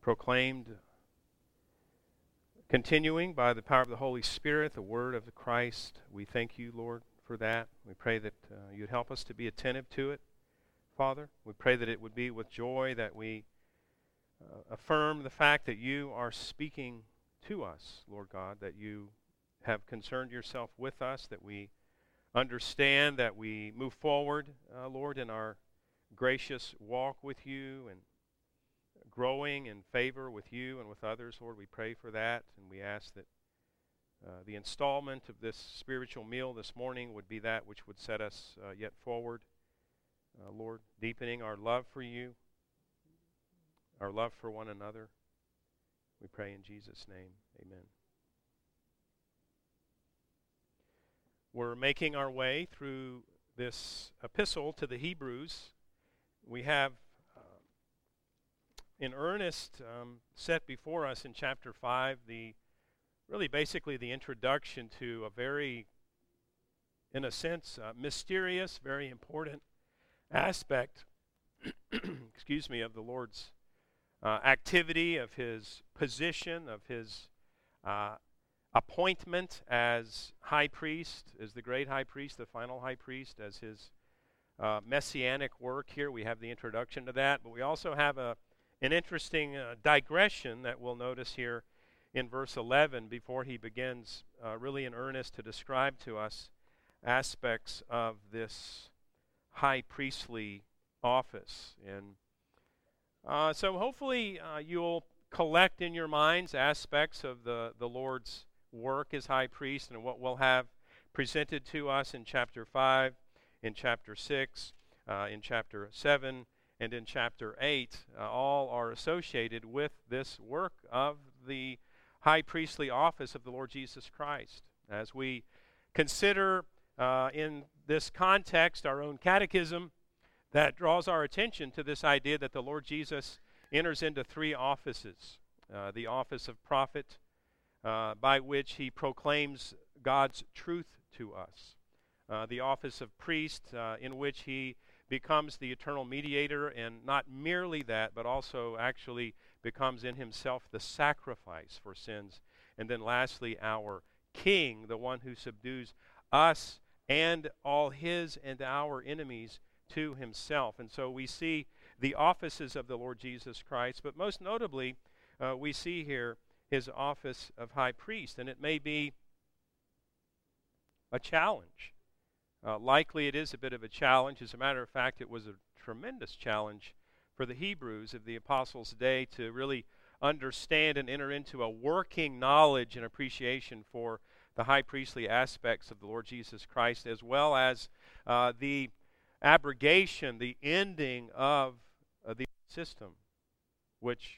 proclaimed, continuing by the power of the Holy Spirit, the word of the Christ. We thank you, Lord, for that. We pray that you'd help us to be attentive to it, Father. We pray that it would be with joy that we affirm the fact that you are speaking to us, Lord God, that you have concerned yourself with us, that we understand that we move forward, Lord, in our gracious walk with you and growing in favor with you and with others. Lord, we pray for that, and we ask that the installment of this spiritual meal this morning would be that which would set us yet forward, Lord, deepening our love for you, our love for one another. We pray in Jesus' name. Amen. We're making our way through this epistle to the Hebrews. We have in earnest set before us in chapter 5 basically the introduction to a very, in a sense, mysterious, very important aspect of the Lord's activity, of his position, of his appointment as high priest, as the great high priest, the final high priest, as his messianic work. Here we have the introduction to that, but we also have an interesting digression that we'll notice here in verse 11 before he begins really in earnest to describe to us aspects of this high priestly office. And so hopefully you'll collect in your minds aspects of the Lord's work as high priest and what we'll have presented to us in chapter 5, in chapter 6, in chapter 7, and in chapter 8. All are associated with this work of the high priestly office of the Lord Jesus Christ. As we consider in this context our own catechism, that draws our attention to this idea that the Lord Jesus enters into three offices. The office of prophet, by which he proclaims God's truth to us. The office of priest, in which he becomes the eternal mediator, and not merely that, but also actually becomes in himself the sacrifice for sins. And then lastly, our king, the one who subdues us and all his and our enemies to himself. And so we see the offices of the Lord Jesus Christ, but most notably, we see here his office of high priest, and it may be a challenge. Likely it is a bit of a challenge. As a matter of fact, it was a tremendous challenge for the Hebrews of the apostles' day to really understand and enter into a working knowledge and appreciation for the high priestly aspects of the Lord Jesus Christ, as well as the abrogation, the ending of the system, which,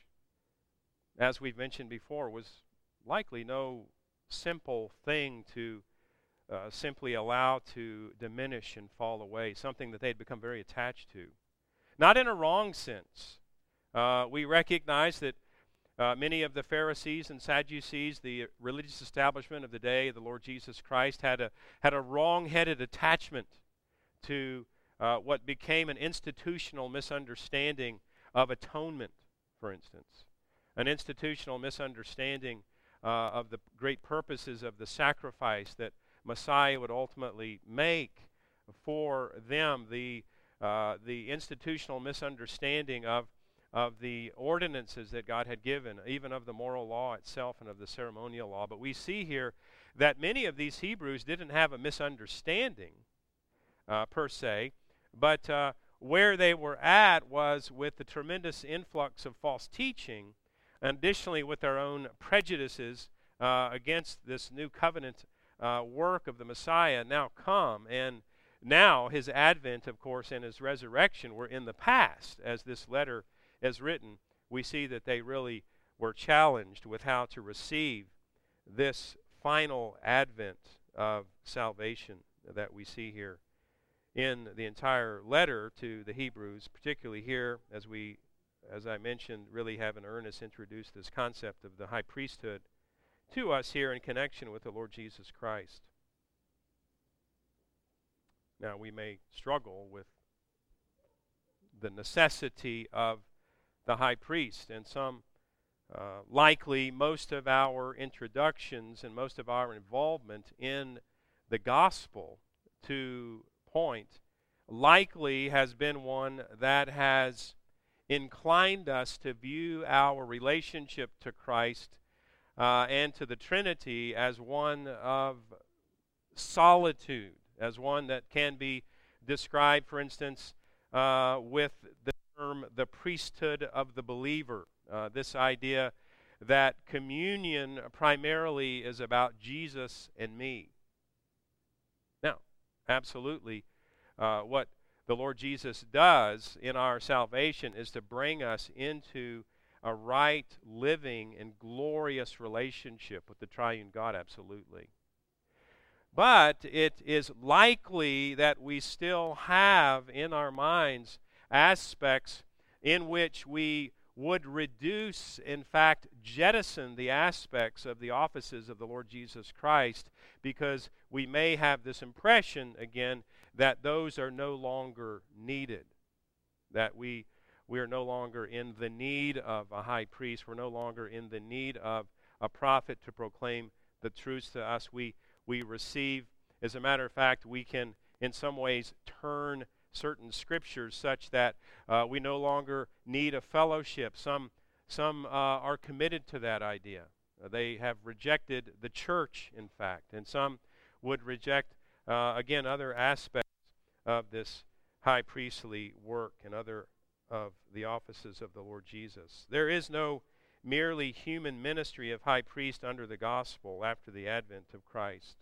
as we've mentioned before, was likely no simple thing to simply allow to diminish and fall away, something that they'd become very attached to. Not in a wrong sense. We recognize that many of the Pharisees and Sadducees, the religious establishment of the day of the Lord Jesus Christ, had a wrong-headed attachment to what became an institutional misunderstanding of atonement, for instance. An institutional misunderstanding of the great purposes of the sacrifice that Messiah would ultimately make for them, the institutional misunderstanding of the ordinances that God had given, even of the moral law itself and of the ceremonial law. But we see here that many of these Hebrews didn't have a misunderstanding per se, but where they were at was with the tremendous influx of false teaching, and additionally with their own prejudices against this new covenant work of the Messiah now come. And now his advent, of course, and his resurrection were in the past. As this letter is written, we see that they really were challenged with how to receive this final advent of salvation that we see here in the entire letter to the Hebrews, particularly here, as I mentioned, really have in earnest introduced this concept of the high priesthood to us here in connection with the Lord Jesus Christ. Now, we may struggle with the necessity of the high priest, and some Likely, most of our introductions and most of our involvement in the gospel to point likely has been one that has inclined us to view our relationship to Christ and to the Trinity as one of solitude, as one that can be described, for instance, with the term the priesthood of the believer. This idea that communion primarily is about Jesus and me. Now, absolutely, what the Lord Jesus does in our salvation is to bring us into a right, living, and glorious relationship with the triune God, absolutely. But it is likely that we still have in our minds aspects in which we would reduce, in fact, jettison the aspects of the offices of the Lord Jesus Christ, because we may have this impression, again, that those are no longer needed, that we are no longer in the need of a high priest, we're no longer in the need of a prophet to proclaim the truths to us. We receive, as a matter of fact, we can in some ways turn certain scriptures such that we no longer need a fellowship. Some are committed to that idea. They have rejected the church, in fact, and some would reject, again, other aspects of this high priestly work and other of the offices of the Lord Jesus. There is no merely human ministry of high priest under the gospel after the advent of Christ.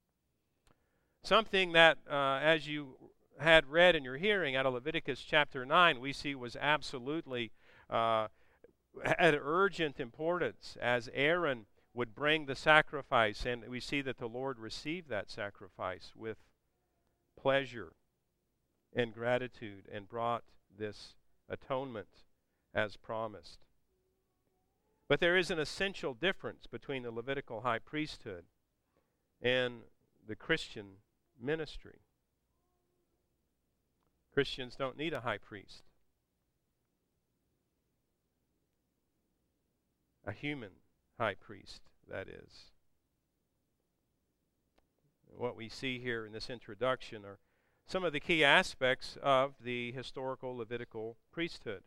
Something that, as you had read in your hearing out of Leviticus chapter 9, we see was absolutely had urgent importance as Aaron would bring the sacrifice, and we see that the Lord received that sacrifice with pleasure and gratitude and brought this atonement as promised. But there is an essential difference between the Levitical high priesthood and the Christian ministry. Christians don't need a high priest. A human high priest, that is. What we see here in this introduction are some of the key aspects of the historical Levitical priesthood.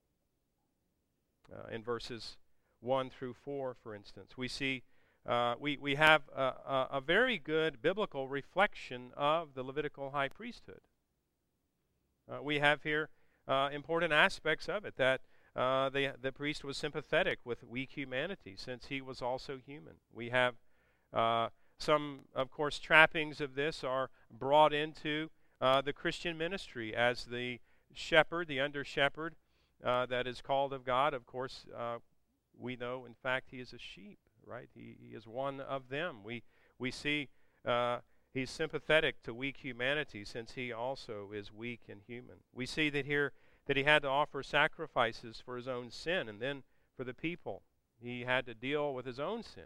In verses 1 through 4, for instance, we see we have a very good biblical reflection of the Levitical high priesthood. We have here important aspects of it, that the priest was sympathetic with weak humanity, since he was also human. We have some, of course, trappings of this are brought into the Christian ministry as the shepherd, the under-shepherd that is called of God. Of course, we know, in fact, he is a sheep, right? He is one of them. We see he's sympathetic to weak humanity, since he also is weak and human. We see that here that he had to offer sacrifices for his own sin, and then for the people, he had to deal with his own sin.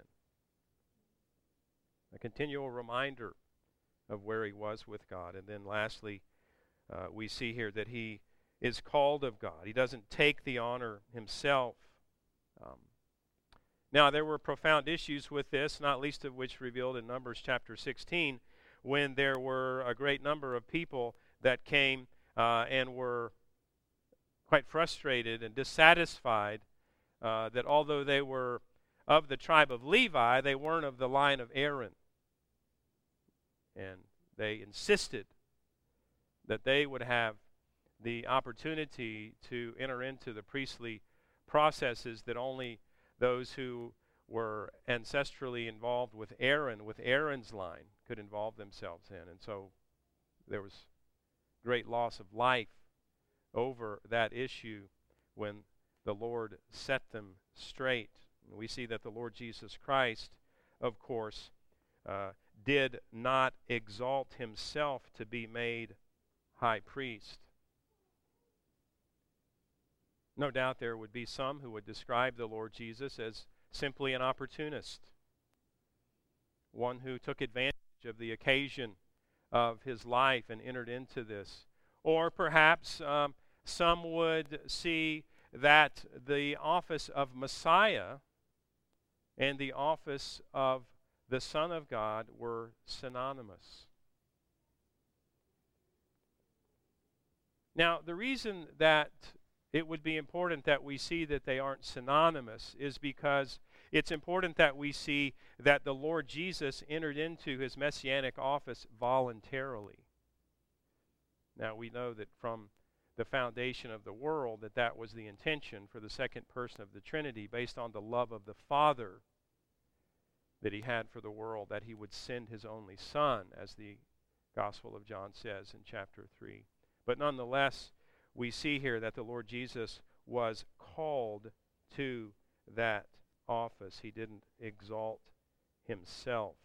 A continual reminder of where he was with God. And then lastly, we see here that he is called of God. He doesn't take the honor himself. Now, there were profound issues with this, not least of which revealed in Numbers chapter 16, when there were a great number of people that came and were quite frustrated and dissatisfied that although they were of the tribe of Levi, they weren't of the line of Aaron. And they insisted that they would have the opportunity to enter into the priestly processes that only those who were ancestrally involved with Aaron, with Aaron's line, could involve themselves in. And so there was great loss of life over that issue when the Lord set them straight. And we see that the Lord Jesus Christ, of course, did not exalt himself to be made high priest. No doubt there would be some who would describe the Lord Jesus as simply an opportunist, one who took advantage of the occasion of his life and entered into this. Or perhaps some would see that the office of Messiah and the office of the Son of God were synonymous. Now, the reason that it would be important that we see that they aren't synonymous is because it's important that we see that the Lord Jesus entered into his messianic office voluntarily. Now, we know that from the foundation of the world that that was the intention for the second person of the Trinity, based on the love of the Father that he had for the world, that he would send his only Son, as the Gospel of John says in chapter 3. But nonetheless, we see here that the Lord Jesus was called to that office. He didn't exalt himself.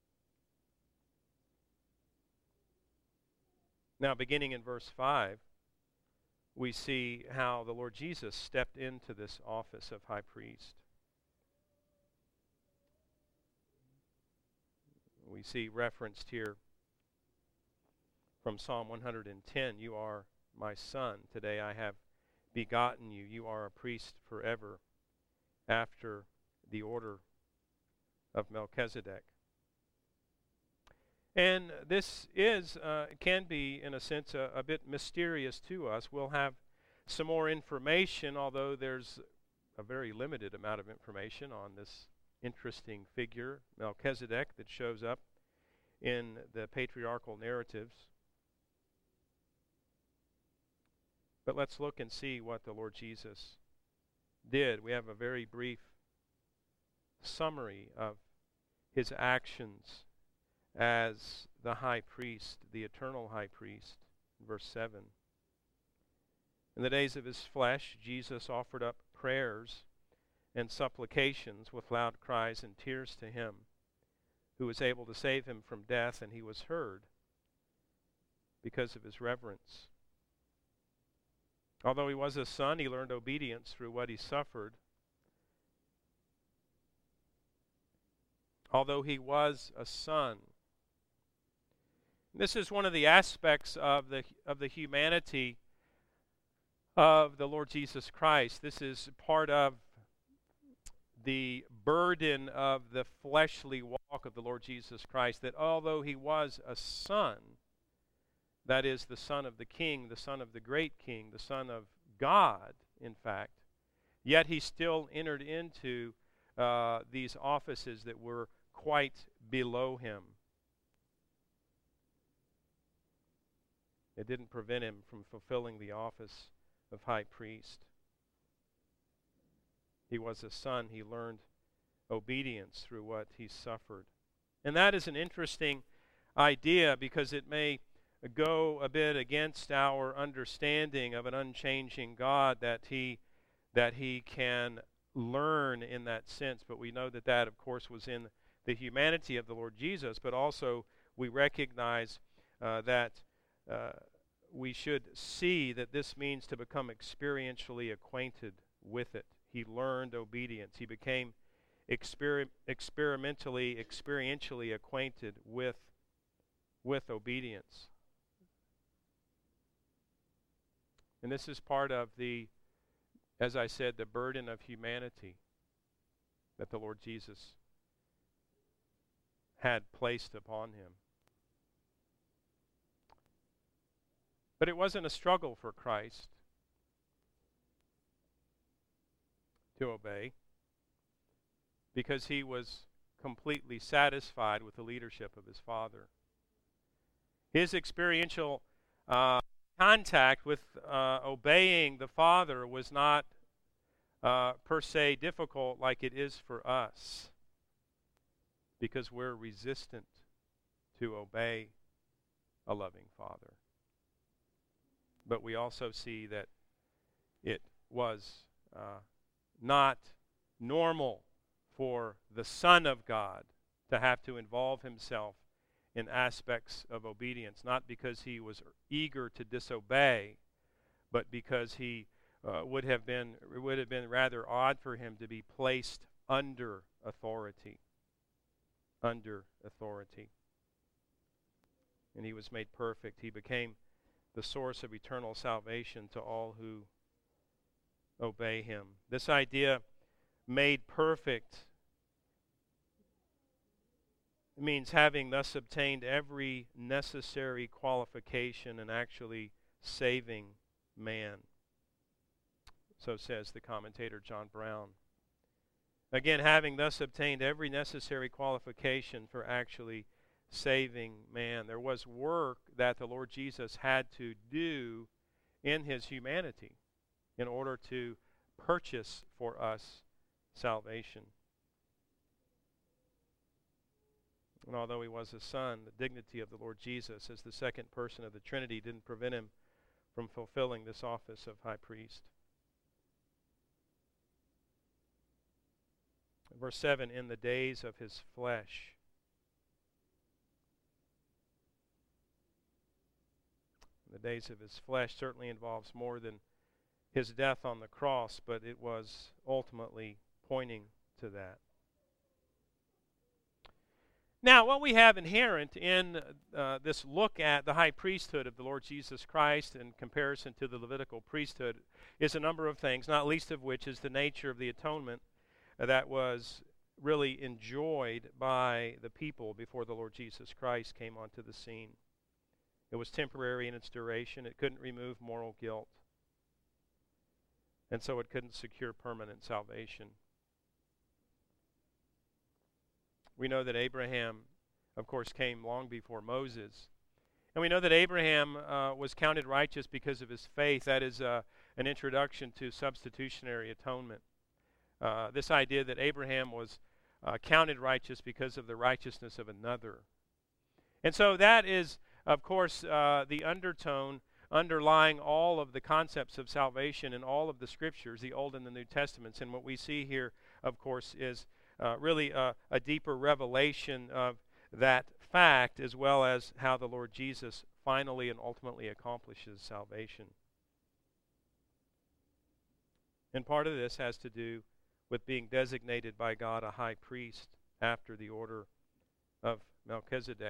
Now, beginning in verse 5, we see how the Lord Jesus stepped into this office of high priest. We see referenced here from Psalm 110, "You are my son. Today I have begotten you. You are a priest forever, after the order of Melchizedek." And this can be, in a sense, a bit mysterious to us. We'll have some more information, although there's a very limited amount of information on this interesting figure, Melchizedek, that shows up in the patriarchal narratives. But let's look and see what the Lord Jesus did. We have a very brief summary of his actions as the high priest, the eternal high priest. Verse 7. "In the days of his flesh, Jesus offered up prayers and supplications with loud cries and tears to him who was able to save him from death, and he was heard because of his reverence. Although he was a son, he learned obedience through what he suffered. Although he was a son." This is one of the aspects of the humanity of the Lord Jesus Christ. This is part of the burden of the fleshly walk of the Lord Jesus Christ, that although he was a son, that is, the Son of the King, the Son of the great King, the Son of God, in fact, yet he still entered into these offices that were quite below him. It didn't prevent him from fulfilling the office of high priest. He was a son. He learned obedience through what he suffered. And that is an interesting idea, because it may go a bit against our understanding of an unchanging God, that he can learn in that sense. But we know that that, of course, was in the humanity of the Lord Jesus. But also we recognize that we should see that this means to become experientially acquainted with it. He learned obedience. He became experientially acquainted with obedience. And this is part of the, as I said, the burden of humanity that the Lord Jesus had placed upon him. But it wasn't a struggle for Christ to obey, because he was completely satisfied with the leadership of his Father. His experiential contact with obeying the Father was not per se difficult like it is for us, because we're resistant to obey a loving Father. But we also see that it was not normal for the Son of God to have to involve himself in aspects of obedience, not because he was eager to disobey, but because it would have been rather odd for him to be placed under authority. Under authority. And he was made perfect. He became the source of eternal salvation to all who obey him. This idea, made perfect, means having thus obtained every necessary qualification and actually saving man. So says the commentator John Brown. Again, having thus obtained every necessary qualification for actually saving man. There was work that the Lord Jesus had to do in his humanity in order to purchase for us salvation. And although he was a son, the dignity of the Lord Jesus as the second person of the Trinity didn't prevent him from fulfilling this office of high priest. Verse 7, in the days of his flesh. The days of his flesh certainly involves more than his death on the cross, but it was ultimately pointing to that. Now, what we have inherent in this look at the high priesthood of the Lord Jesus Christ in comparison to the Levitical priesthood is a number of things, not least of which is the nature of the atonement that was really enjoyed by the people before the Lord Jesus Christ came onto the scene. It was temporary in its duration. It couldn't remove moral guilt. And so it couldn't secure permanent salvation. We know that Abraham, of course, came long before Moses. And we know that Abraham was counted righteous because of his faith. That is an introduction to substitutionary atonement. This idea that Abraham was counted righteous because of the righteousness of another. And so that is, of course, the undertone underlying all of the concepts of salvation in all of the Scriptures, the Old and the New Testaments. And what we see here, of course, is really a deeper revelation of that fact, as well as how the Lord Jesus finally and ultimately accomplishes salvation. And part of this has to do with being designated by God a high priest after the order of Melchizedek.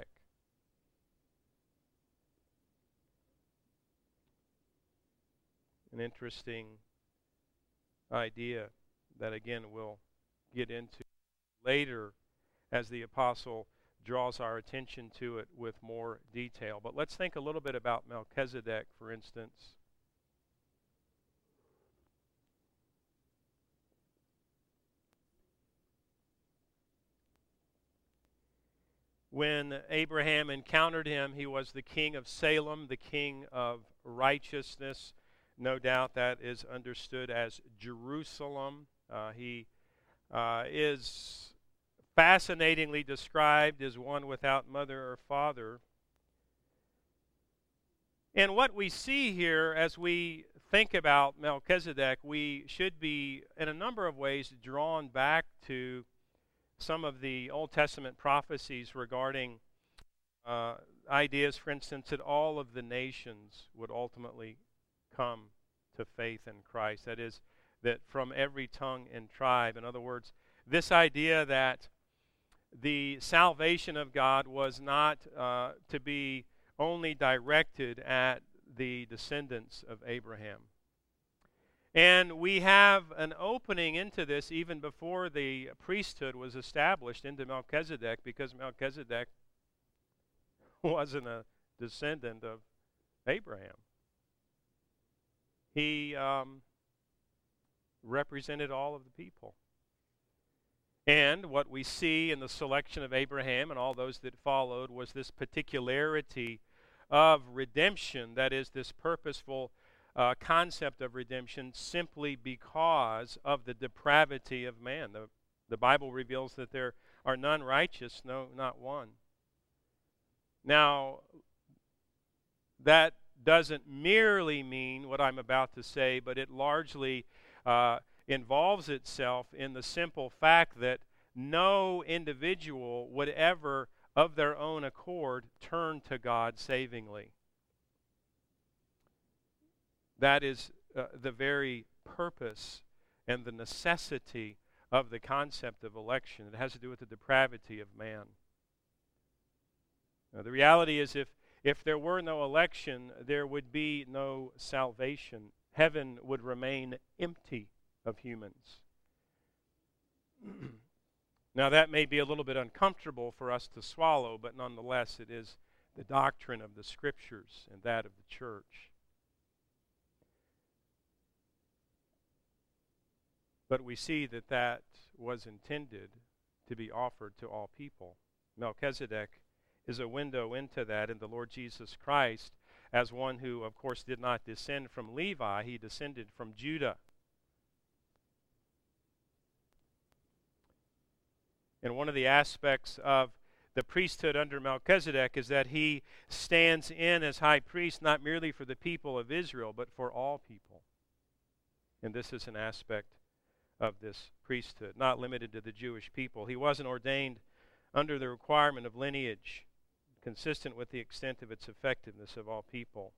An interesting idea that, again, we'll get into later as the apostle draws our attention to it with more detail. But let's think a little bit about Melchizedek, for instance. When Abraham encountered him, he was the king of Salem, the king of righteousness. No doubt that is understood as Jerusalem. He is fascinatingly described as one without mother or father. And what we see here as we think about Melchizedek, we should be, in a number of ways, drawn back to some of the Old Testament prophecies regarding ideas, for instance, that all of the nations would ultimately come to faith in Christ. That is, that from every tongue and tribe. In other words, this idea that the salvation of God was not to be only directed at the descendants of Abraham. And we have an opening into this even before the priesthood was established into Melchizedek, because Melchizedek wasn't a descendant of Abraham. He represented all of the people. And what we see in the selection of Abraham and all those that followed was this particularity of redemption, that is, this purposeful concept of redemption, simply because of the depravity of man. The Bible reveals that there are none righteous, no, not one. Now, that doesn't merely mean what I'm about to say, but it largely involves itself in the simple fact that no individual would ever, of their own accord, turn to God savingly. That is the very purpose and the necessity of the concept of election. It has to do with the depravity of man. Now, the reality is if there were no election, there would be no salvation. heaven would remain empty of humans. Now, that may be a little bit uncomfortable for us to swallow, but nonetheless, it is the doctrine of the Scriptures and that of the church. But we see that that was intended to be offered to all people. Melchizedek is a window into that, and the Lord Jesus Christ, as one who, of course, did not descend from Levi, he descended from Judah. And one of the aspects of the priesthood under Melchizedek is that he stands in as high priest not merely for the people of Israel, but for all people. And this is an aspect of this priesthood, not limited to the Jewish people. He wasn't ordained under the requirement of lineage, consistent with the extent of its effectiveness of all people.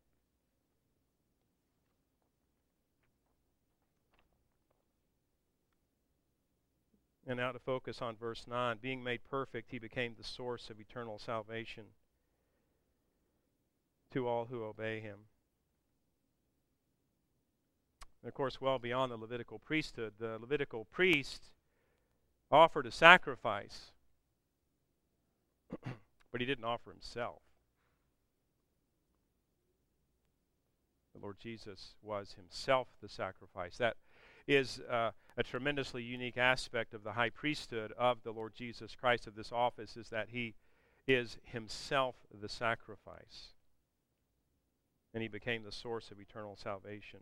And now to focus on verse 9. Being made perfect, he became the source of eternal salvation to all who obey him. And of course, well beyond the Levitical priesthood, the Levitical priest offered a sacrifice, but he didn't offer himself. The Lord Jesus was himself the sacrifice. That is a tremendously unique aspect of the high priesthood of the Lord Jesus Christ, of this office, is that he is himself the sacrifice. And he became the source of eternal salvation.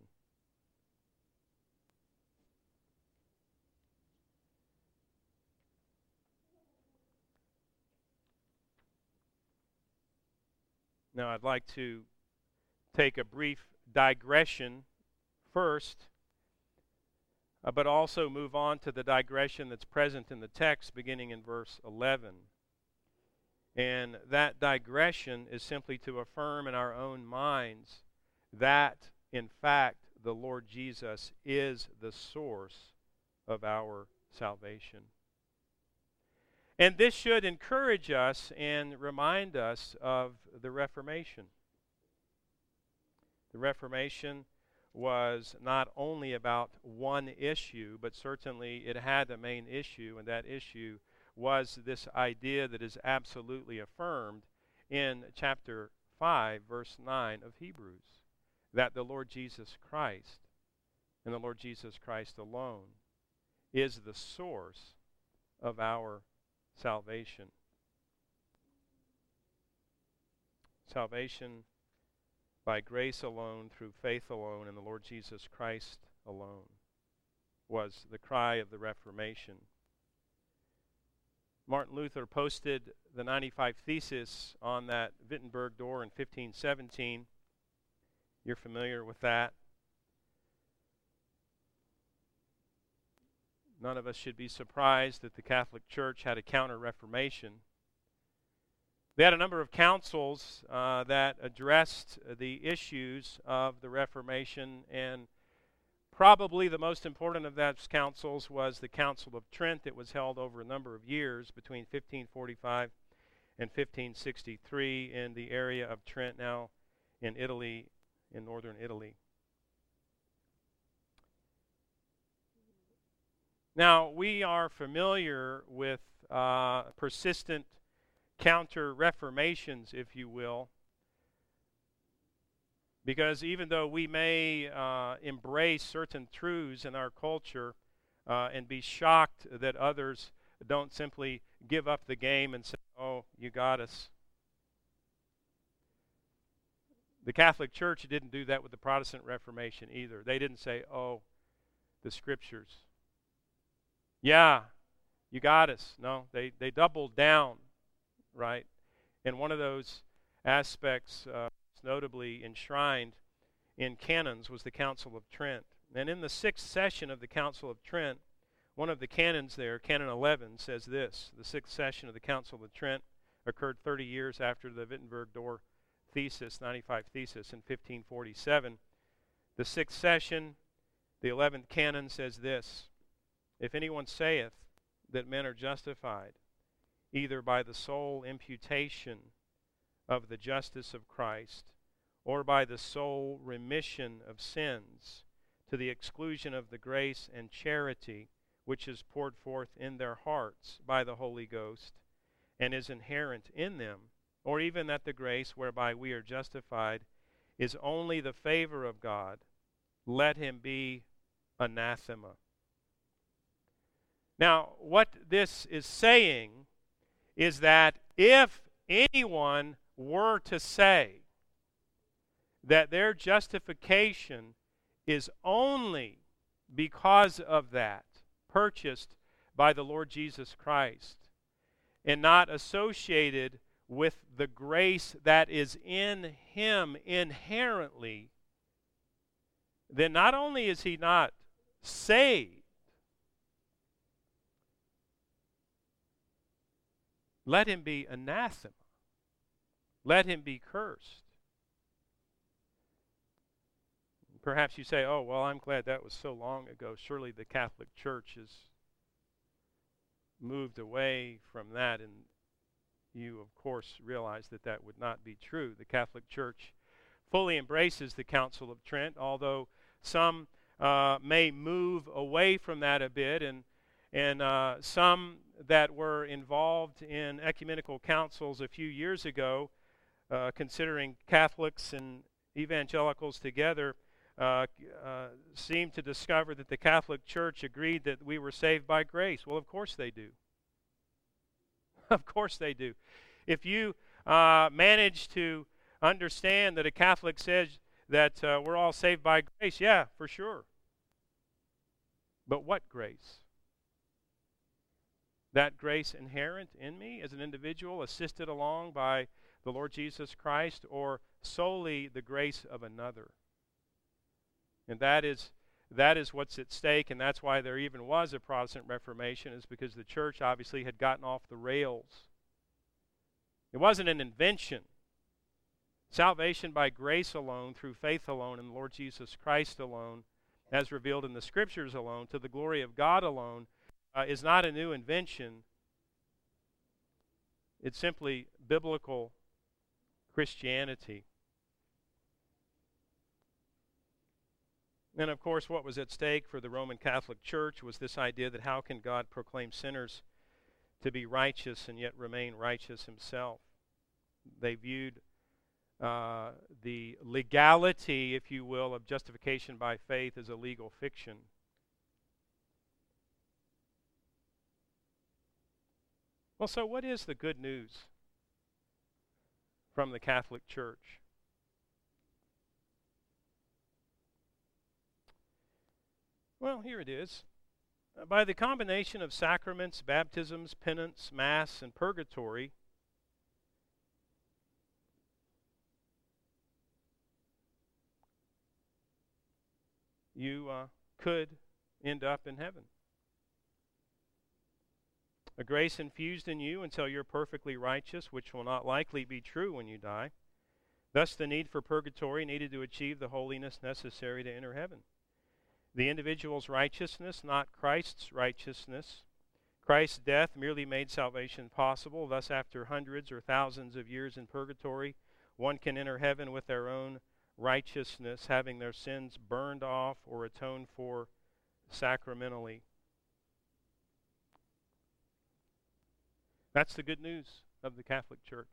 Now I'd like to take a brief digression first, but also move on to the digression that's present in the text beginning in verse 11. And that digression is simply to affirm in our own minds that, in fact, the Lord Jesus is the source of our salvation. And this should encourage us and remind us of the Reformation. The Reformation was not only about one issue, but certainly it had a main issue, and that issue was this idea that is absolutely affirmed in chapter 5, verse 9 of Hebrews, that the Lord Jesus Christ, and the Lord Jesus Christ alone, is the source of our salvation. Salvation by grace alone, through faith alone, in the Lord Jesus Christ alone, was the cry of the Reformation. Martin Luther posted the 95 Thesis on that Wittenberg door in 1517. You're familiar with that. None of us should be surprised that the Catholic Church had a counter-Reformation. They had a number of councils that addressed the issues of the Reformation, and probably the most important of those councils was the Council of Trent. It was held over a number of years between 1545 and 1563 in the area of Trent, now in Italy, in northern Italy. Now, we are familiar with persistent counter-reformations, if you will, because even though we may embrace certain truths in our culture and be shocked that others don't simply give up the game and say, "Oh, you got us." The Catholic Church didn't do that with the Protestant Reformation either. They didn't say, "Oh, the Scriptures. Yeah, you got us." No, they doubled down, right? And one of those aspects notably enshrined in canons was the Council of Trent. And in the 6th session of the Council of Trent, one of the canons there, Canon 11, says this: the 6th session of the Council of Trent occurred 30 years after the Wittenberg door Thesis, 95 Thesis, in 1547. The 6th session, the 11th canon, says this: if anyone saith that men are justified either by the sole imputation of the justice of Christ or by the sole remission of sins, to the exclusion of the grace and charity which is poured forth in their hearts by the Holy Ghost and is inherent in them, or even that the grace whereby we are justified is only the favor of God, let him be anathema. Now, what this is saying is that if anyone were to say that their justification is only because of that, purchased by the Lord Jesus Christ, and not associated with the grace that is in him inherently, then not only is he not saved, let him be anathema. Let him be cursed. Perhaps you say, oh, well, I'm glad that was so long ago. Surely the Catholic Church has moved away from that, and you, of course, realize that that would not be true. The Catholic Church fully embraces the Council of Trent, although some may move away from that a bit, and some that were involved in ecumenical councils a few years ago, considering Catholics and evangelicals together, seemed to discover that the Catholic Church agreed that we were saved by grace. Well, of course they do. Of course they do. If you manage to understand that a Catholic says that we're all saved by grace, yeah, for sure. But what grace? That grace inherent in me as an individual, assisted along by the Lord Jesus Christ, or solely the grace of another? And that is what's at stake, and that's why there even was a Protestant Reformation, is because the church obviously had gotten off the rails. It wasn't an invention. Salvation by grace alone, through faith alone, in the Lord Jesus Christ alone, as revealed in the Scriptures alone, to the glory of God alone, is not a new invention. It's simply biblical Christianity. And of course, what was at stake for the Roman Catholic Church was this idea that how can God proclaim sinners to be righteous and yet remain righteous himself? They viewed the legality, if you will, of justification by faith as a legal fiction. Well, so what is the good news from the Catholic Church? Well, here it is. By the combination of sacraments, baptisms, penance, Mass, and purgatory, you could end up in heaven. A grace infused in you until you're perfectly righteous, which will not likely be true when you die. Thus, the need for purgatory needed to achieve the holiness necessary to enter heaven. The individual's righteousness, not Christ's righteousness. Christ's death merely made salvation possible. Thus, after hundreds or thousands of years in purgatory, one can enter heaven with their own righteousness, having their sins burned off or atoned for sacramentally. That's the good news of the Catholic Church.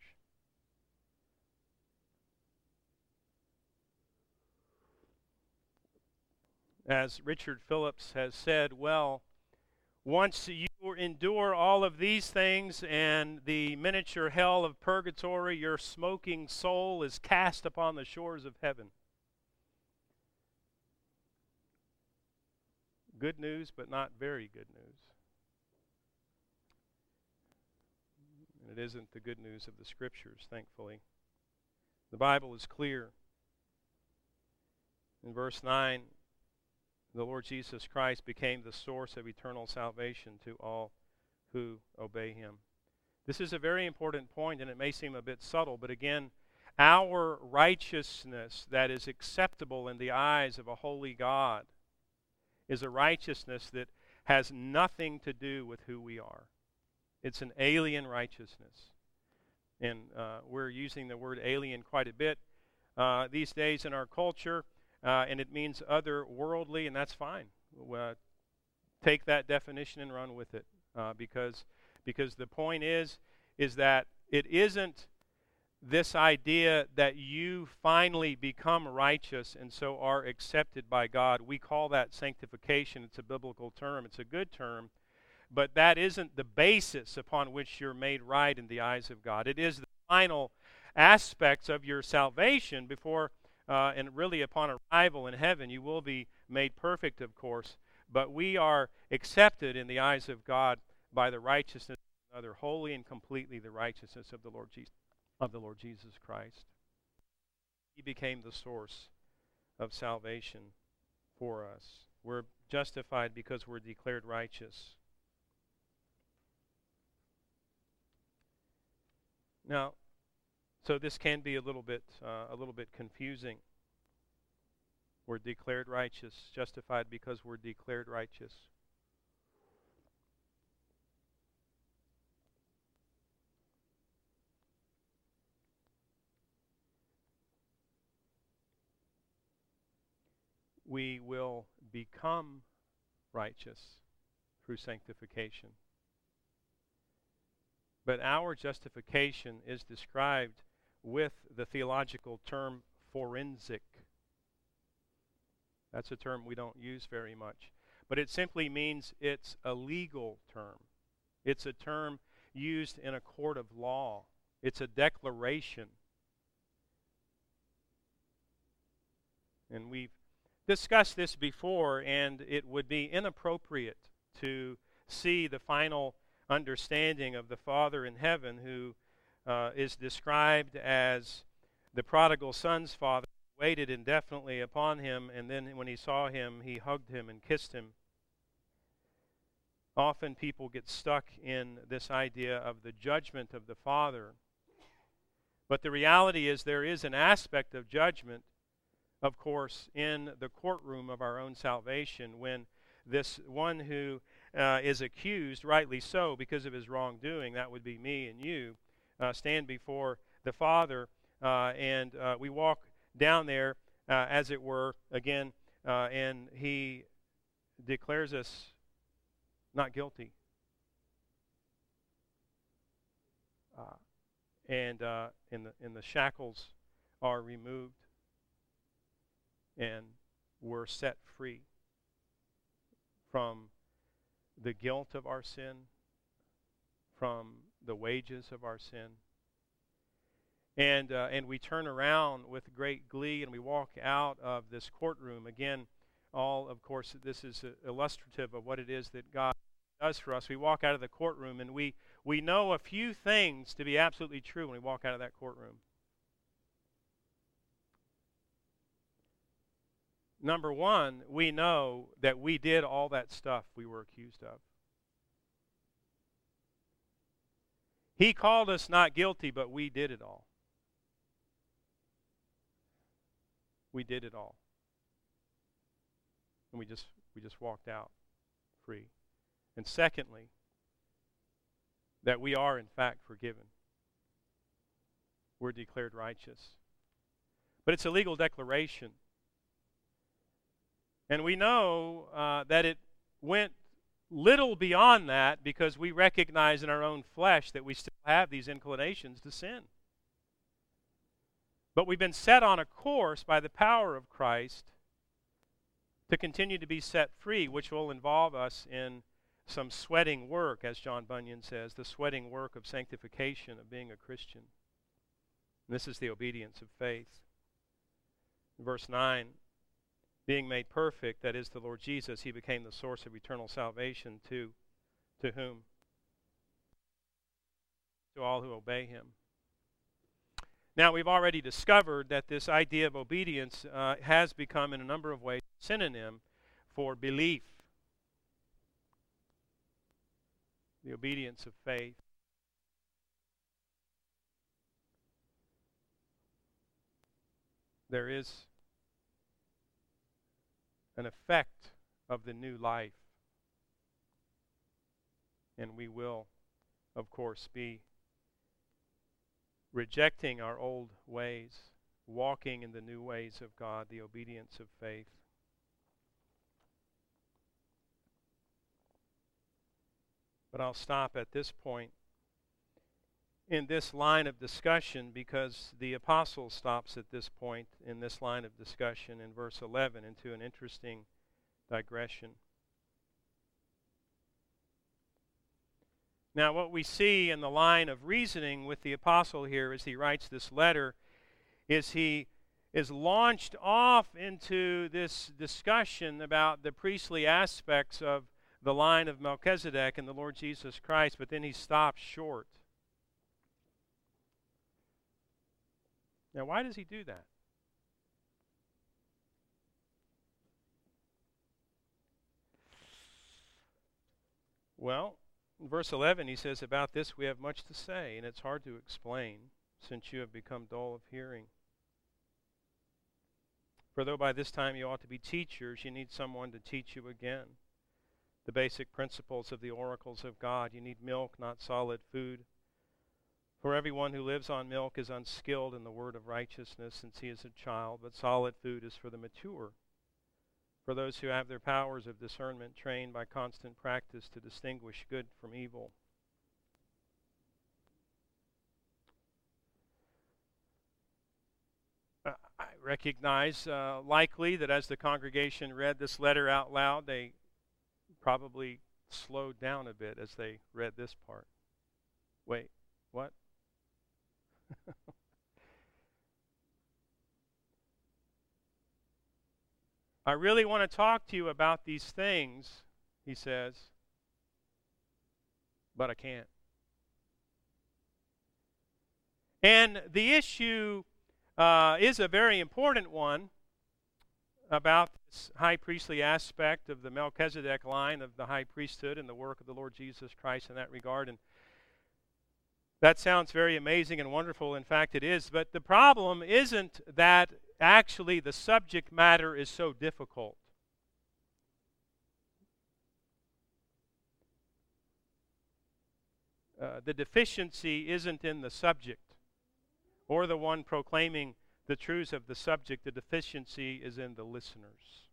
As Richard Phillips has said, well, once you endure all of these things and the miniature hell of purgatory, your smoking soul is cast upon the shores of heaven. Good news, but not very good news. And it isn't the good news of the Scriptures, thankfully. The Bible is clear. In verse 9, the Lord Jesus Christ became the source of eternal salvation to all who obey him. This is a very important point, and it may seem a bit subtle, but again, our righteousness that is acceptable in the eyes of a holy God is a righteousness that has nothing to do with who we are. It's an alien righteousness. And we're using the word alien quite a bit these days in our culture. and it means otherworldly, and that's fine. Take that definition and run with it, because the point is that it isn't this idea that you finally become righteous and so are accepted by God. We call that sanctification. It's a biblical term. It's a good term. But that isn't the basis upon which you're made right in the eyes of God. It is the final aspects of your salvation before and really upon arrival in heaven. You will be made perfect, of course. But we are accepted in the eyes of God by the righteousness of another, wholly and completely the righteousness of the Lord Jesus Christ. He became the source of salvation for us. We're justified because we're declared righteous. Now, so this can be a little bit confusing. We're declared righteous, justified because we're declared righteous. We will become righteous through sanctification. But our justification is described with the theological term forensic. That's a term we don't use very much. But it simply means it's a legal term. It's a term used in a court of law. It's a declaration. And we've discussed this before, and it would be inappropriate to see the final understanding of the Father in heaven, who is described as the prodigal son's father, waited indefinitely upon him, and then when he saw him, he hugged him and kissed him. Often people get stuck in this idea of the judgment of the Father. But the reality is there is an aspect of judgment, of course, in the courtroom of our own salvation, when this one who is accused, rightly so, because of his wrongdoing, that would be me and you, stand before the Father, and we walk down there, as it were, again, and he declares us not guilty. And the shackles are removed, and we're set free from the guilt of our sin, from the wages of our sin. And we turn around with great glee, and we walk out of this courtroom. Again, of course, this is illustrative of what it is that God does for us. We walk out of the courtroom, and we know a few things to be absolutely true when we walk out of that courtroom. Number one, we know that we did all that stuff we were accused of. He called us not guilty, but we did it all. We did it all. And we just walked out free. And secondly, that we are in fact forgiven. We're declared righteous. But it's a legal declaration. And we know that it went little beyond that, because we recognize in our own flesh that we still have these inclinations to sin. But we've been set on a course by the power of Christ to continue to be set free, which will involve us in some sweating work, as John Bunyan says, the sweating work of sanctification, of being a Christian. And this is the obedience of faith. Verse 9, being made perfect, that is the Lord Jesus, he became the source of eternal salvation to whom? To all who obey him. Now, we've already discovered that this idea of obedience has become, in a number of ways, a synonym for belief. The obedience of faith. There is an effect of the new life. And we will, of course, be rejecting our old ways walking in the new ways of God, the obedience of faith. But I'll stop at this point in this line of discussion, because the apostle stops at this point in this line of discussion in verse 11 into an interesting digression. Now, what we see in the line of reasoning with the apostle here as he writes this letter is he is launched off into this discussion about the priestly aspects of the line of Melchizedek and the Lord Jesus Christ, but then he stops short. Now, why does he do that? Well, in verse 11 he says, "About this we have much to say, and it's hard to explain, since you have become dull of hearing. For though by this time you ought to be teachers, you need someone to teach you again the basic principles of the oracles of God. You need milk, not solid food. For everyone who lives on milk is unskilled in the word of righteousness, since he is a child, but solid food is for the mature, for those who have their powers of discernment trained by constant practice to distinguish good from evil." I recognize likely that as the congregation read this letter out loud, they probably slowed down a bit as they read this part. Wait, what? I really want to talk to you about these things, he says, but I can't. And the issue is a very important one about this high priestly aspect of the Melchizedek line of the high priesthood and the work of the Lord Jesus Christ in that regard. And that sounds very amazing and wonderful. In fact, it is. But the problem isn't that actually the subject matter is so difficult. The deficiency isn't in the subject or the one proclaiming the truths of the subject. The deficiency is in the listeners.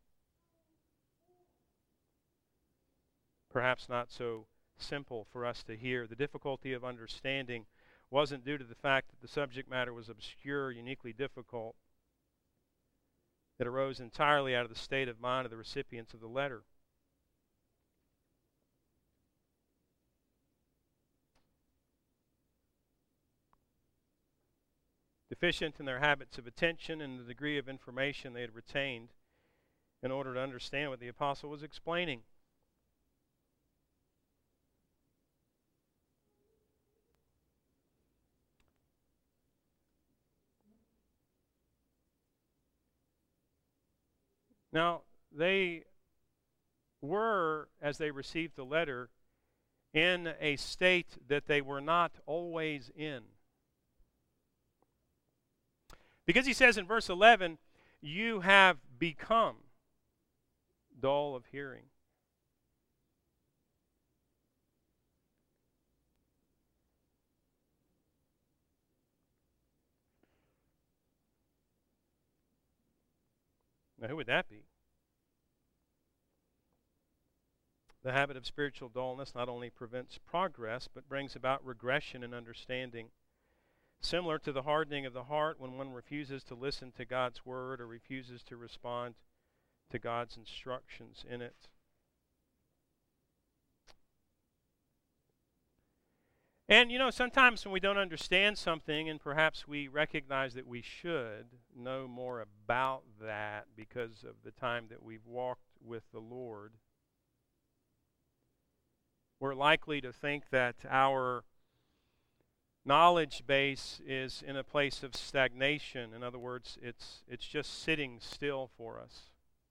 Perhaps not so simple for us to hear. The difficulty of understanding wasn't due to the fact that the subject matter was obscure, uniquely difficult. It arose entirely out of the state of mind of the recipients of the letter. Deficient in their habits of attention and the degree of information they had retained in order to understand what the apostle was explaining. Now, they were, as they received the letter, in a state that they were not always in. Because he says in verse 11, you have become dull of hearing. Now, who would that be? The habit of spiritual dullness not only prevents progress, but brings about regression in understanding, similar to the hardening of the heart when one refuses to listen to God's word or refuses to respond to God's instructions in it. And, sometimes when we don't understand something, and perhaps we recognize that we should know more about that because of the time that we've walked with the Lord, we're likely to think that our knowledge base is in a place of stagnation. In other words, it's just sitting still for us.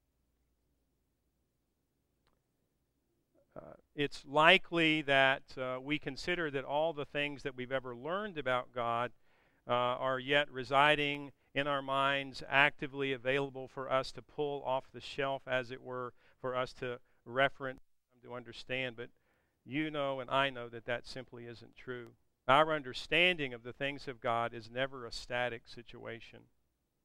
It's likely that we consider that all the things that we've ever learned about God are yet residing in our minds, actively available for us to pull off the shelf, as it were, for us to reference, to understand. But you know and I know that that simply isn't true. Our understanding of the things of God is never a static situation.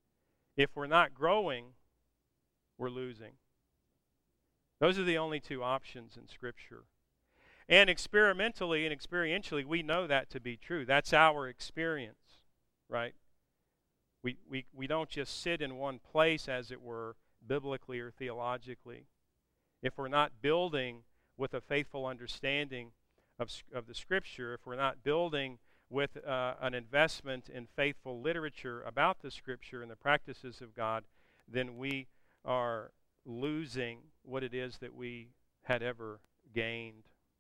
If we're not growing, we're losing. Those are the only two options in Scripture. And experimentally and experientially, we know that to be true. That's our experience, right? We don't just sit in one place, as it were, biblically or theologically. If we're not building with a faithful understanding of the Scripture, if we're not building with an investment in faithful literature about the Scripture and the practices of God, then we are losing what it is that we had ever gained.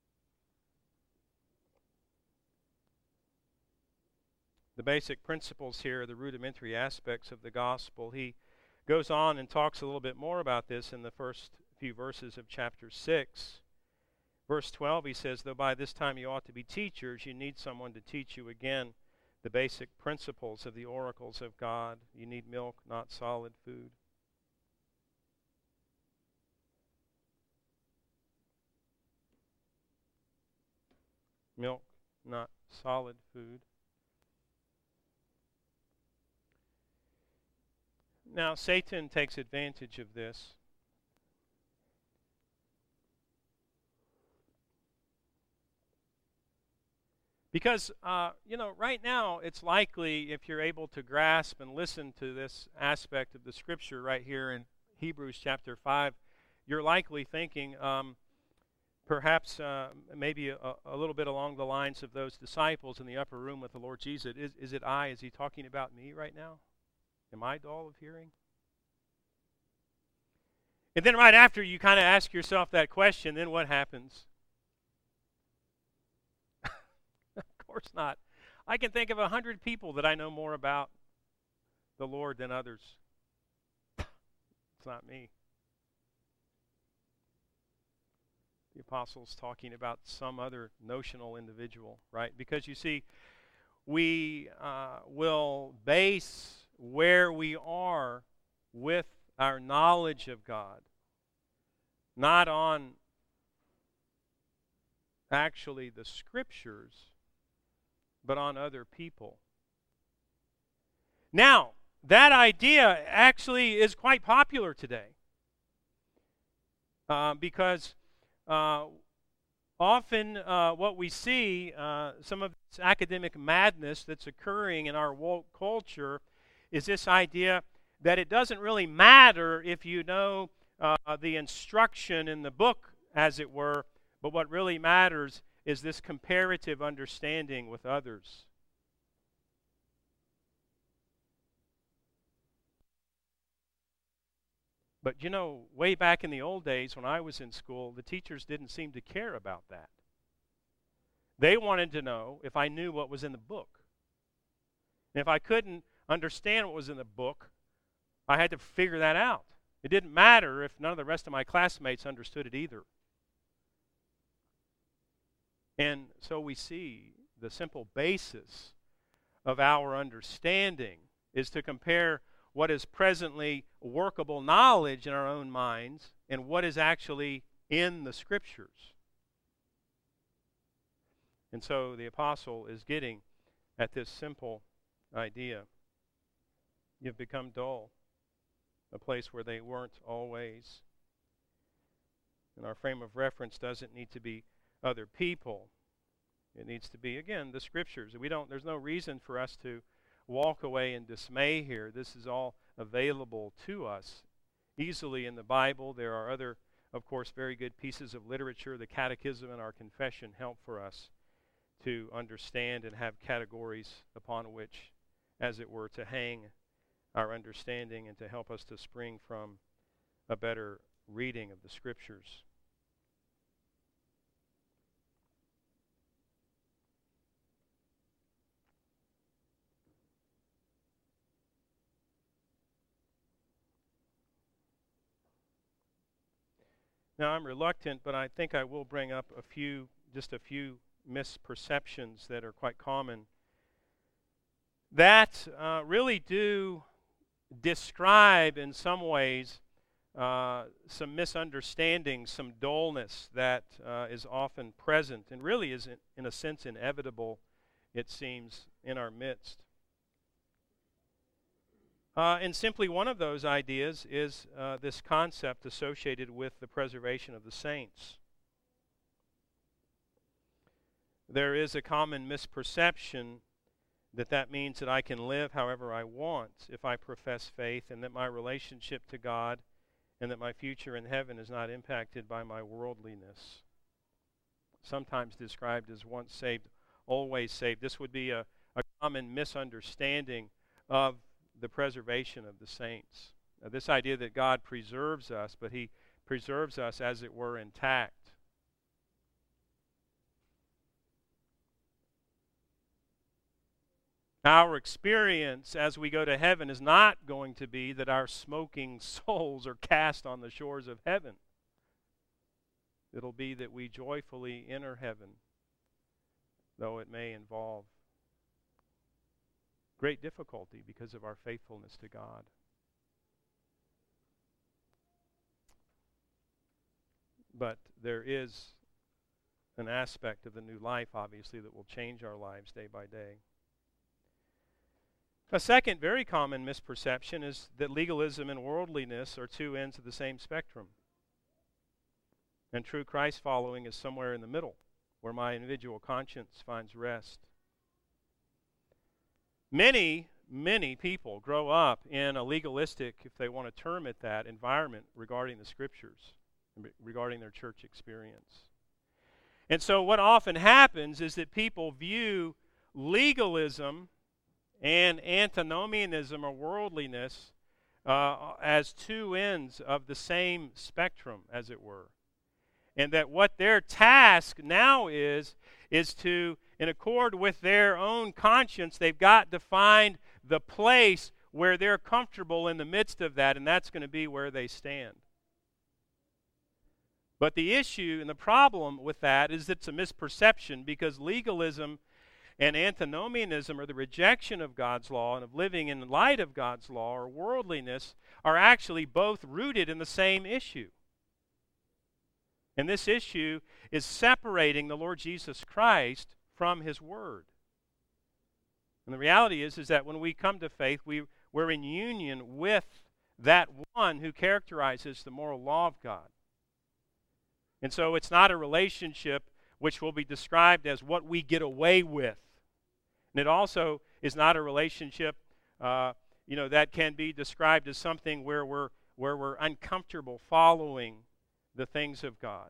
The basic principles here are the rudimentary aspects of the gospel. He goes on and talks a little bit more about this in the first few verses of chapter 6. Verse 12, he says, though by this time you ought to be teachers, you need someone to teach you again the basic principles of the oracles of God. You need milk, not solid food. Milk, not solid food. Now, Satan takes advantage of this. Because, right now, it's likely, if you're able to grasp and listen to this aspect of the Scripture right here in Hebrews chapter 5, you're likely thinking, perhaps maybe a little bit along the lines of those disciples in the upper room with the Lord Jesus. Is it I? Is he talking about me right now? Am I dull of hearing? And then right after you kind of ask yourself that question, then what happens? Of course not. I can think of 100 people that I know more about the Lord than others. It's not me. The apostle's talking about some other notional individual, right? Because you see, we will base where we are with our knowledge of God, not on actually the Scriptures, but on other people. Now, that idea actually is quite popular today, because often what we see, some of this academic madness that's occurring in our woke culture, is this idea that it doesn't really matter if you know the instruction in the book, as it were, but what really matters is this comparative understanding with others. But way back in the old days when I was in school, the teachers didn't seem to care about that. They wanted to know if I knew what was in the book. And if I couldn't understand what was in the book, I had to figure that out. It didn't matter if none of the rest of my classmates understood it either. And so we see the simple basis of our understanding is to compare what is presently workable knowledge in our own minds and what is actually in the Scriptures. And so the apostle is getting at this simple idea. You've become dull, a place where they weren't always. And our frame of reference doesn't need to be other people. It needs to be, again, the Scriptures. There's no reason for us to walk away in dismay here. This is all available to us easily in the Bible. There are other, of course, very good pieces of literature. The Catechism and our confession help for us to understand and have categories upon which, as it were, to hang our understanding and to help us to spring from a better reading of the Scriptures. Now, I'm reluctant, but I think I will bring up just a few misperceptions that are quite common that really do describe in some ways some misunderstanding, some dullness that is often present and really is in a sense inevitable, it seems, in our midst. And simply one of those ideas is this concept associated with the preservation of the saints. There is a common misperception that means that I can live however I want if I profess faith, and that my relationship to God and that my future in heaven is not impacted by my worldliness. Sometimes described as once saved, always saved. This would be a common misunderstanding of the preservation of the saints. This idea that God preserves us, but He preserves us as it were intact. Our experience as we go to heaven is not going to be that our smoking souls are cast on the shores of heaven. It'll be that we joyfully enter heaven, though it may involve great difficulty because of our faithfulness to God. But there is an aspect of the new life, obviously, that will change our lives day by day. A second very common misperception is that legalism and worldliness are two ends of the same spectrum. And true Christ following is somewhere in the middle, where my individual conscience finds rest. Many people grow up in a legalistic, if they want to term it that, environment regarding the Scriptures, regarding their church experience. And so what often happens is that people view legalism and antinomianism or worldliness as two ends of the same spectrum, as it were. And that what their task now is to, in accord with their own conscience, they've got to find the place where they're comfortable in the midst of that, and that's going to be where they stand. But the issue and the problem with that is it's a misperception, because legalism and antinomianism, or the rejection of God's law and of living in light of God's law, or worldliness, are actually both rooted in the same issue. And this issue is separating the Lord Jesus Christ from His Word. And the reality is that when we come to faith, we're in union with that one who characterizes the moral law of God. And so it's not a relationship which will be described as what we get away with. And it also is not a relationship, that can be described as something where we're uncomfortable following the things of God.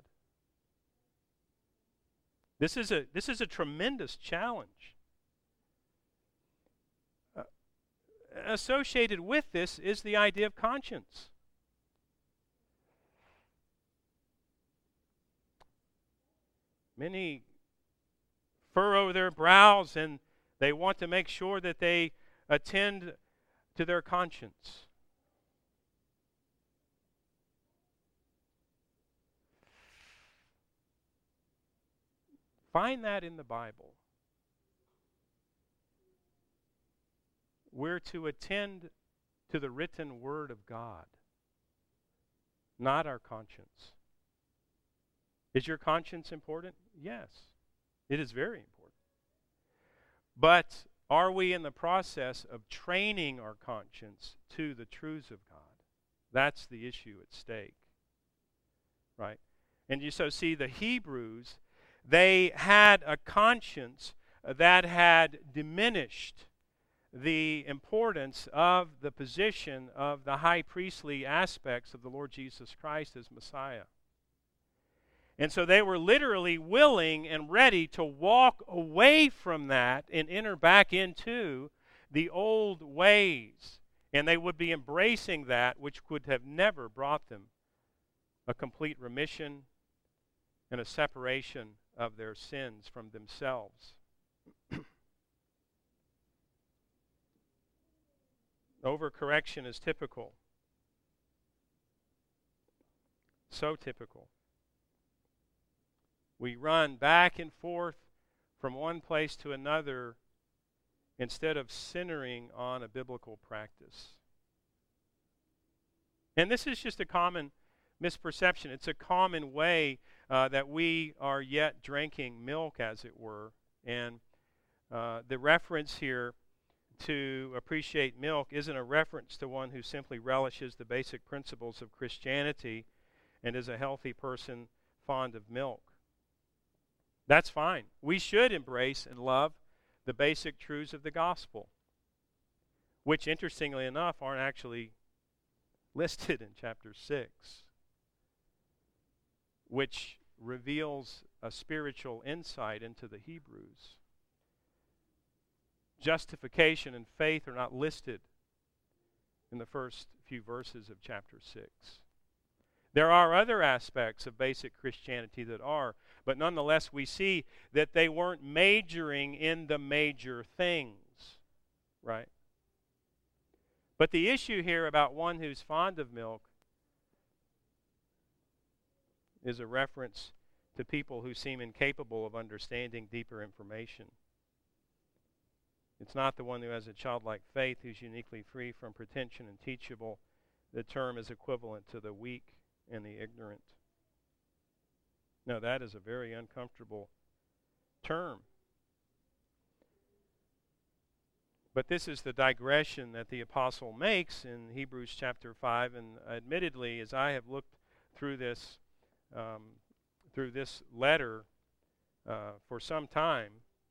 This is a tremendous challenge. Associated with this is the idea of conscience. Many furrow their brows and they want to make sure that they attend to their conscience. Find that in the Bible. We're to attend to the written Word of God, not our conscience. Is your conscience important? Yes, it is very important. But are we in the process of training our conscience to the truths of God? That's the issue at stake, right? And you so see the Hebrews, they had a conscience that had diminished the importance of the position of the high priestly aspects of the Lord Jesus Christ as Messiah. And so they were literally willing and ready to walk away from that and enter back into the old ways. And they would be embracing that which could have never brought them a complete remission and a separation of their sins from themselves. Overcorrection is typical. So typical. We run back and forth from one place to another instead of centering on a biblical practice. And this is just a common misperception. It's a common way that we are yet drinking milk, as it were. And the reference here to appreciate milk isn't a reference to one who simply relishes the basic principles of Christianity and is a healthy person fond of milk. That's fine. We should embrace and love the basic truths of the gospel, which, interestingly enough, aren't actually listed in chapter 6, which reveals a spiritual insight into the Hebrews. Justification and faith are not listed in the first few verses of chapter 6. There are other aspects of basic Christianity that are, but nonetheless we see that they weren't majoring in the major things, right? But the issue here about one who's fond of milk is a reference to people who seem incapable of understanding deeper information. It's not the one who has a childlike faith who's uniquely free from pretension and teachable. The term is equivalent to the weak and the ignorant. Now, that is a very uncomfortable term. But this is the digression that the apostle makes in Hebrews chapter 5, and admittedly, as I have looked through this letter for some time,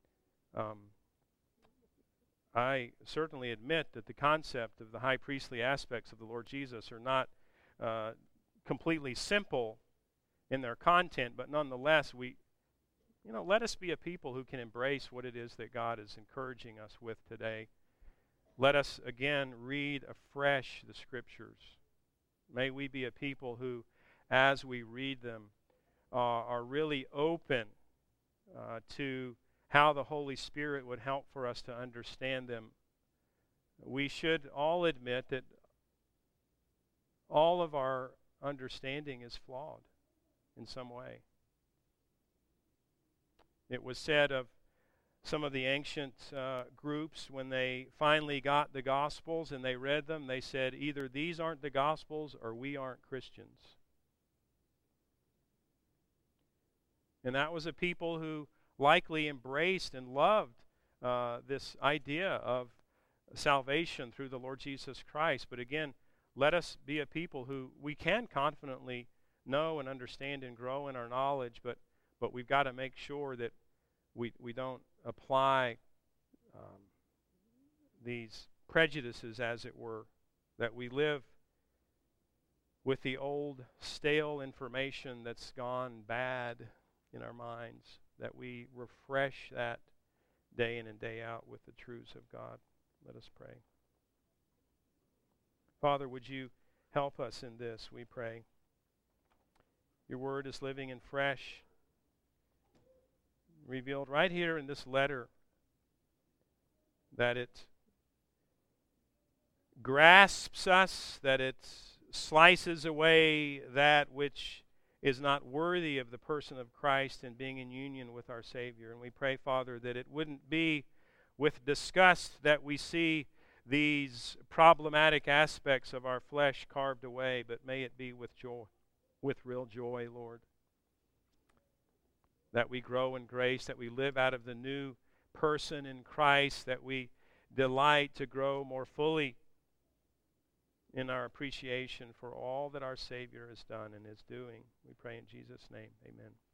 I certainly admit that the concept of the high priestly aspects of the Lord Jesus are not completely simple in their content, but nonetheless, let us be a people who can embrace what it is that God is encouraging us with today. Let us again read afresh the Scriptures. May we be a people who, as we read them, are really open to how the Holy Spirit would help for us to understand them. We should all admit that all of our understanding is flawed in some way. It was said of some of the ancient groups when they finally got the Gospels and they read them, they said, either these aren't the Gospels or we aren't Christians. And that was a people who likely embraced and loved this idea of salvation through the Lord Jesus Christ. But again, let us be a people who we can confidently know and understand and grow in our knowledge, but we've got to make sure that we don't apply these prejudices, as it were, that we live with the old stale information that's gone bad in our minds, that we refresh that day in and day out with the truths of God. Let us pray. Father, would you help us in this, we pray. Your word is living and fresh, revealed right here in this letter, that it grasps us, that it slices away that which is not worthy of the person of Christ and being in union with our Savior. And we pray, Father, that it wouldn't be with disgust that we see these problematic aspects of our flesh carved away, but may it be with joy, with real joy, Lord. That we grow in grace, that we live out of the new person in Christ, that we delight to grow more fully in our appreciation for all that our Savior has done and is doing. We pray in Jesus' name. Amen.